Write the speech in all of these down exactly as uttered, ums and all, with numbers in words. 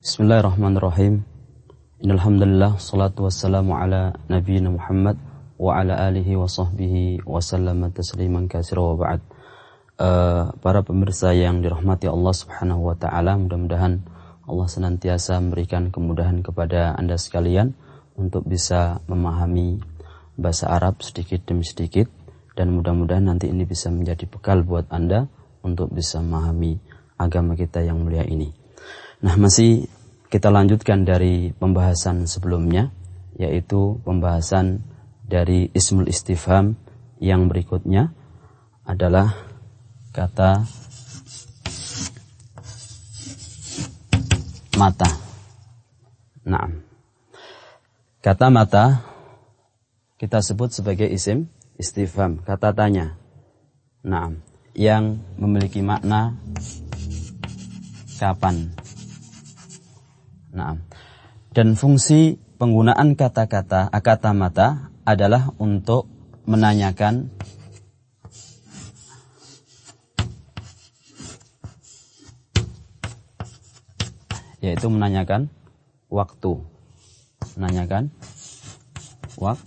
Bismillahirrahmanirrahim. Innalhamdulillah, salatu wassalamu ala nabiyyina Muhammad wa ala alihi wa sahbihi wa sallama tasliman katsira wa ba'd. Uh, para pemirsa yang dirahmati Allah Subhanahu wa taala, mudah-mudahan Allah senantiasa memberikan kemudahan kepada Anda sekalian untuk bisa memahami bahasa Arab sedikit demi sedikit, dan mudah-mudahan nanti ini bisa menjadi bekal buat Anda untuk bisa memahami agama kita yang mulia ini. Nah, masih kita lanjutkan dari pembahasan sebelumnya, yaitu pembahasan dari ismul istifham. Yang berikutnya adalah kata mata. Nah, kata mata kita sebut sebagai isim istifham, kata tanya. Nah, yang memiliki makna kapan. Nah, dan fungsi penggunaan kata-kata kata mata adalah untuk menanyakan yaitu menanyakan waktu. Menanyakan wak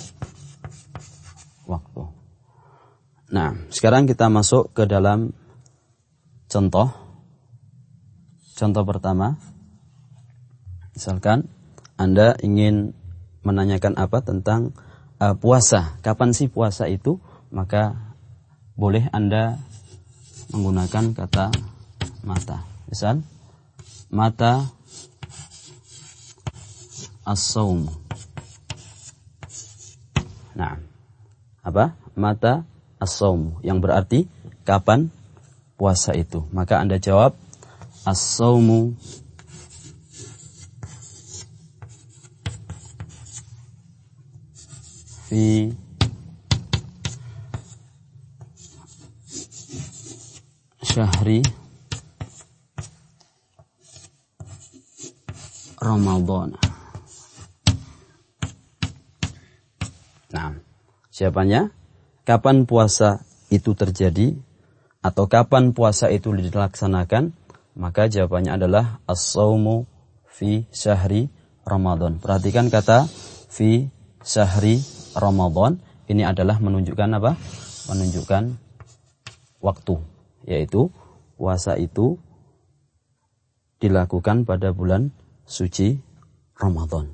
waktu. Nah, sekarang kita masuk ke dalam contoh. Contoh pertama. Misalkan Anda ingin menanyakan apa tentang uh, puasa. Kapan sih puasa itu? Maka boleh Anda menggunakan kata mata. Misal, mata as-saum. Nah, apa? Mata as-saum, yang berarti kapan puasa itu. Maka Anda jawab as-saumu fi syahri Ramadan. Nah, jawabannya, kapan puasa itu terjadi atau kapan puasa itu dilaksanakan? Maka jawabannya adalah as-saumu fi syahri Ramadan. Perhatikan kata fi syahri Ramadan, ini adalah menunjukkan apa? Menunjukkan waktu, yaitu puasa itu dilakukan pada bulan suci Ramadan.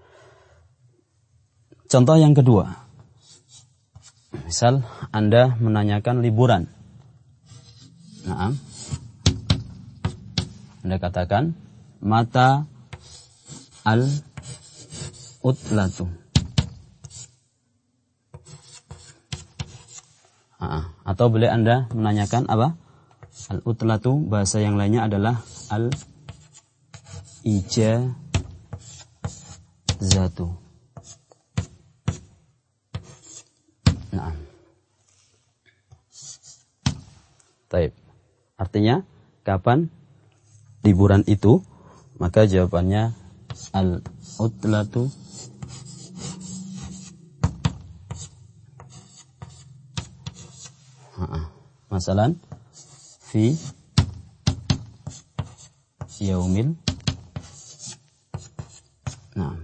Contoh yang kedua. Misal Anda menanyakan liburan. Nah, Anda katakan mata al-utlatu. Atau boleh Anda menanyakan apa? Al-utlatu, bahasa yang lainnya adalah al-ijazatu. Nah. Taib. Artinya, kapan liburan itu? Maka jawabannya al-utlatu masalan fi yaumil nah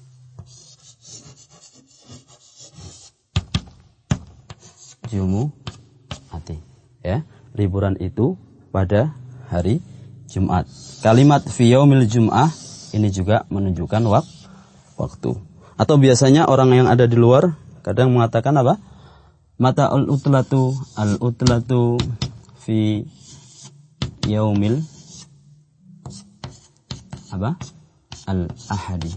jumu'ati, ya, liburan itu pada hari Jumat. Kalimat fi yaumil jum'ah ini juga menunjukkan wak waktu. Atau biasanya orang yang ada di luar kadang mengatakan apa? Mata al-utlatu, al-utlatu fi yaumil apa? Al-ahadi.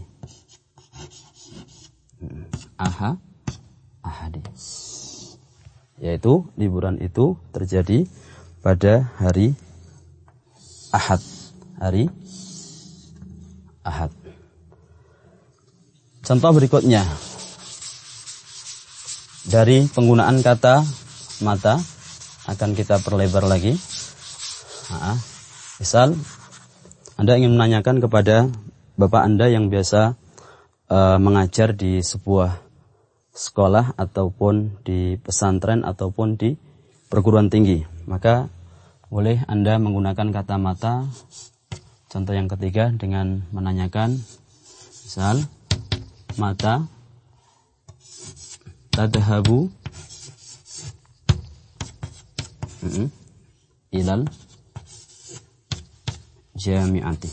Aha, ahadi. Yaitu liburan itu terjadi pada hari Ahad. Hari Ahad. Contoh berikutnya. Dari penggunaan kata mata akan kita perlebar lagi. Nah, misal Anda ingin menanyakan kepada bapak Anda yang biasa uh, mengajar di sebuah sekolah ataupun di pesantren ataupun di perguruan tinggi, maka boleh Anda menggunakan kata mata Contoh yang ketiga dengan menanyakan, misal, mata tadhabu mm, ilal jami'ati.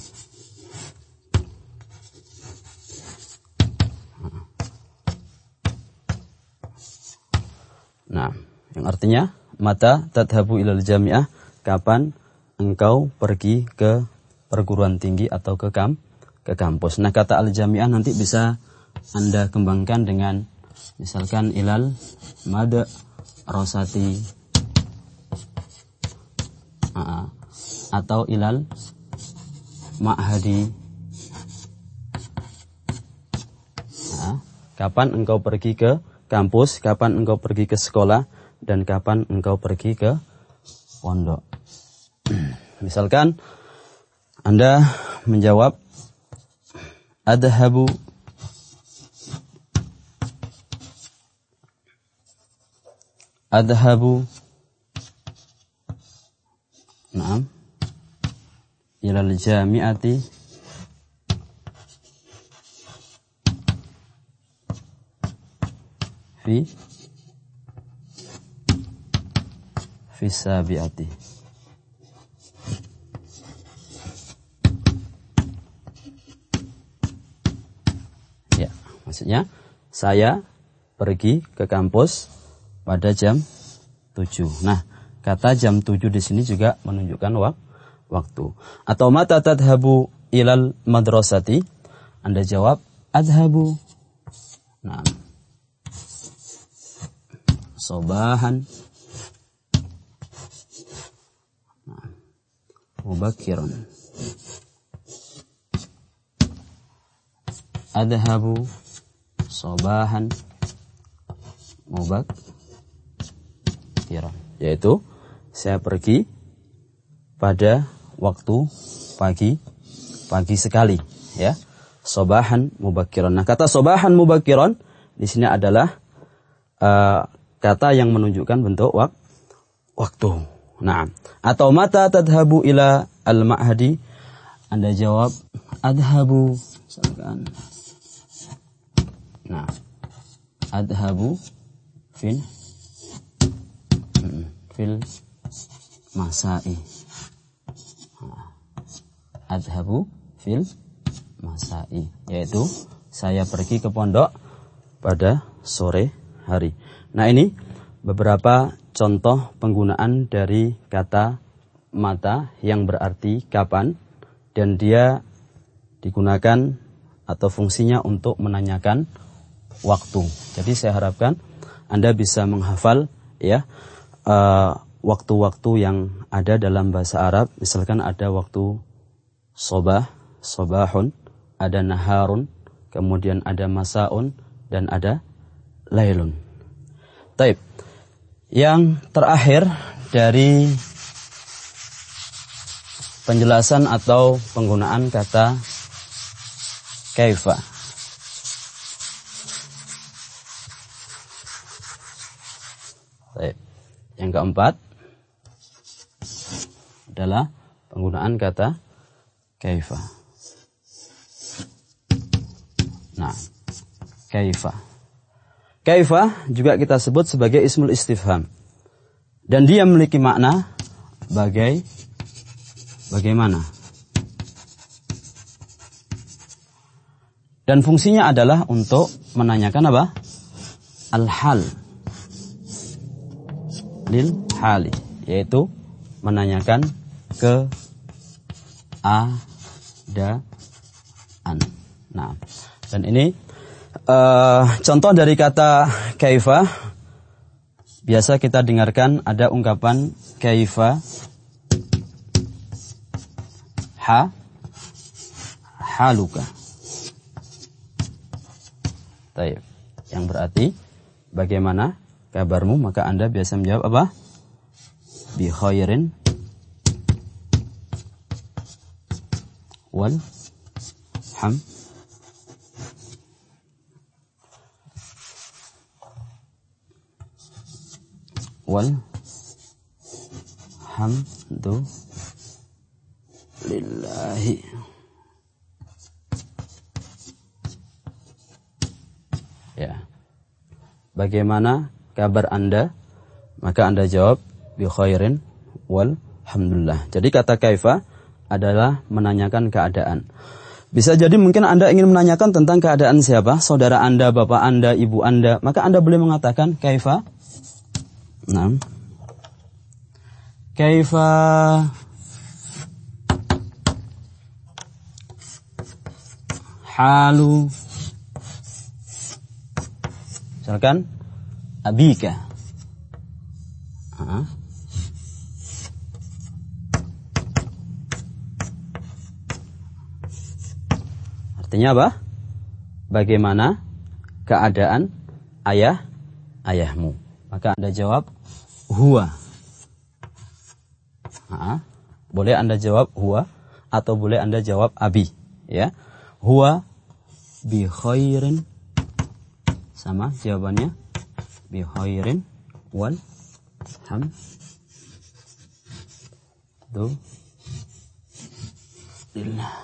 Nah, yang artinya mata tadhabu ilal jami'ah, kapan engkau pergi ke perguruan tinggi atau ke kam ke kampus. Nah, kata al-jami'ah nanti bisa Anda kembangkan dengan misalkan ilal madrasati atau ilal ma'hadi. Nah, kapan engkau pergi ke kampus, kapan engkau pergi ke sekolah, dan kapan engkau pergi ke pondok. Misalkan Anda menjawab adhabu adhabu Naam ilal jami'ati fi fi sabi'ati. Ya, maksudnya saya pergi ke kampus pada jam tujuh. Nah, kata jam tujuh di sini juga menunjukkan wak waktu. Atau mata tadhabu ilal madrasati? Anda jawab adhabu. Nah, sobahan nah, mubakiran. Adhabu sobahan mubakiran, yaitu saya pergi pada waktu pagi pagi sekali, ya. Sobahan mubakiran. Nah, kata sobahan mubakiran di sini adalah uh, kata yang menunjukkan bentuk wak waktu. Nah, atau mata tadhabu ila al-ma'hadi? Anda jawab adhabu, misalkan. Nah, adhabu fil fil masai. Adhabu fil masai, yaitu saya pergi ke pondok pada sore hari. Nah, ini beberapa contoh penggunaan dari kata mata yang berarti kapan, dan dia digunakan atau fungsinya untuk menanyakan waktu. Jadi saya harapkan Anda bisa menghafal, ya, uh, waktu-waktu yang ada dalam bahasa Arab. Misalkan ada waktu sobah, sobahun, ada naharun, kemudian ada masaun, dan ada lailun. Taib. Yang terakhir dari penjelasan atau penggunaan kata kaifa. Taib. Yang keempat adalah penggunaan kata kaifa. Nah, kaifa. Kaifa juga kita sebut sebagai ismul istifham. Dan dia memiliki makna bagai bagaimana. Dan fungsinya adalah untuk menanyakan apa? Al-hal. Lil hali, yaitu menanyakan keadaan. Nah, dan ini uh, contoh dari kata kaifa. Biasa kita dengarkan ada ungkapan kaifa ha haluka. Taib. Yang berarti bagaimana kabarmu? Maka Anda biasa menjawab apa? Bi khairin wal ham wal hamdu lillahi. Ya. Bagaimana kabar Anda? Maka Anda jawab bi khairin walhamdulillah. Jadi kata kaifa adalah menanyakan keadaan. Bisa jadi mungkin Anda ingin menanyakan tentang keadaan siapa? Saudara Anda, bapak Anda, ibu Anda. Maka Anda boleh mengatakan kaifa. Nah. Kaifa halu. Misalkan abika. Ha? Artinya apa? Bagaimana keadaan ayah ayahmu? Maka Anda jawab huwa. Ha? Boleh Anda jawab huwa atau boleh Anda jawab abi, ya. Huwa bi khairin, sama jawabannya bi khairin wal ham du lillah.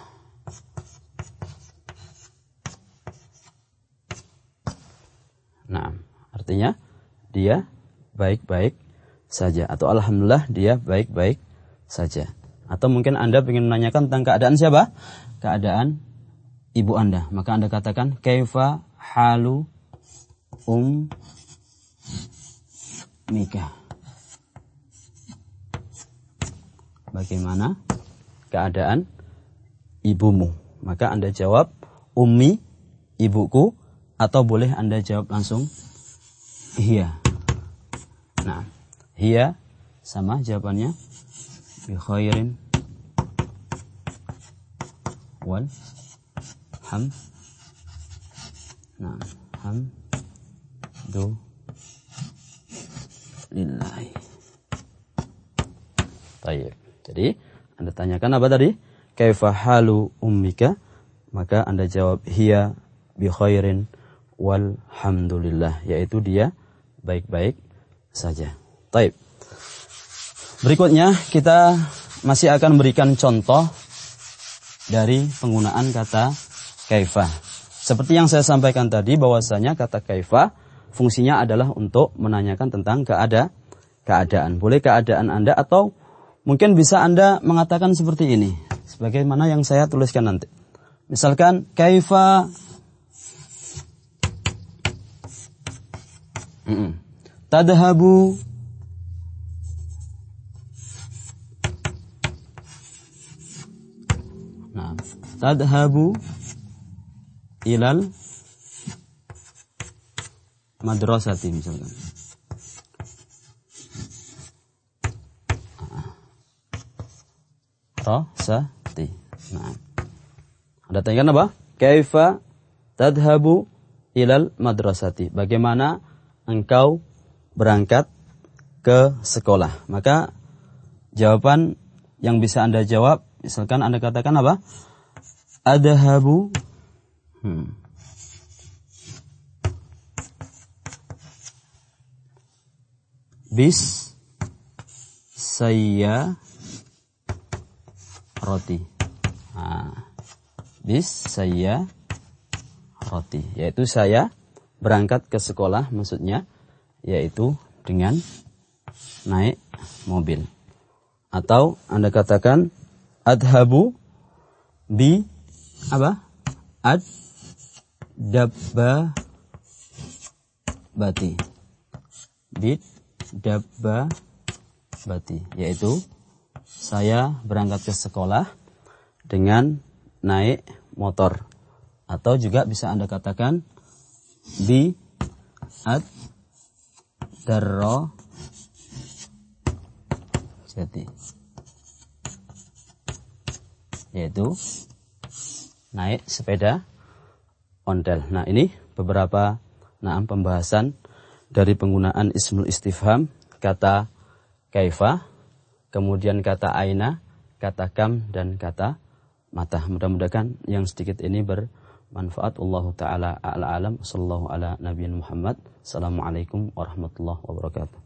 Nah, artinya dia baik-baik saja atau alhamdulillah dia baik-baik saja. Atau mungkin Anda ingin menanyakan tentang keadaan siapa? Keadaan ibu Anda. Maka Anda katakan kaifa halu um mika. Bagaimana keadaan ibumu? Maka Anda jawab ummi, ibuku, atau boleh Anda jawab langsung hiya. Nah, hiya sama jawabannya bi khairin wal ham. Nah, ham du lillahi. Baik. Jadi Anda tanyakan apa tadi? Kaifa halu ummika? Maka Anda jawab hiya bi khairin walhamdulillah, yaitu dia baik-baik saja. Baik. Berikutnya kita masih akan berikan contoh dari penggunaan kata kaifa. Seperti yang saya sampaikan tadi bahwasanya kata kaifa fungsinya adalah untuk menanyakan tentang keada keadaan. Boleh keadaan Anda atau mungkin bisa Anda mengatakan seperti ini, sebagaimana yang saya tuliskan nanti. Misalkan kaifa Mm-mm. tadhabu nah tadhabu ilal madrasati misalkan. Madrasati. Nah, Anda tanyakan apa? Kaifa tadhabu ilal madrasati? Bagaimana engkau berangkat ke sekolah? Maka jawaban yang bisa Anda jawab, misalkan Anda katakan apa? Adhabu hmm. bis saya roti. Nah, bis saya roti, yaitu saya berangkat ke sekolah, maksudnya yaitu dengan naik mobil. Atau Anda katakan adhabu bi apa? Ad dabba bati. Bid dabba bati, yaitu saya berangkat ke sekolah dengan naik motor. Atau juga bisa Anda katakan bi ad darro jadi, yaitu naik sepeda ontel. Nah, ini beberapa nah pembahasan dari penggunaan ismul istifham, kata kaifa, kemudian kata aina, kata kam, dan kata mata. Mudah-mudahan yang sedikit ini bermanfaat. Allahu ta'ala a'la alam. Sallallahu ala nabiyyin Muhammad. Assalamualaikum warahmatullahi wabarakatuh.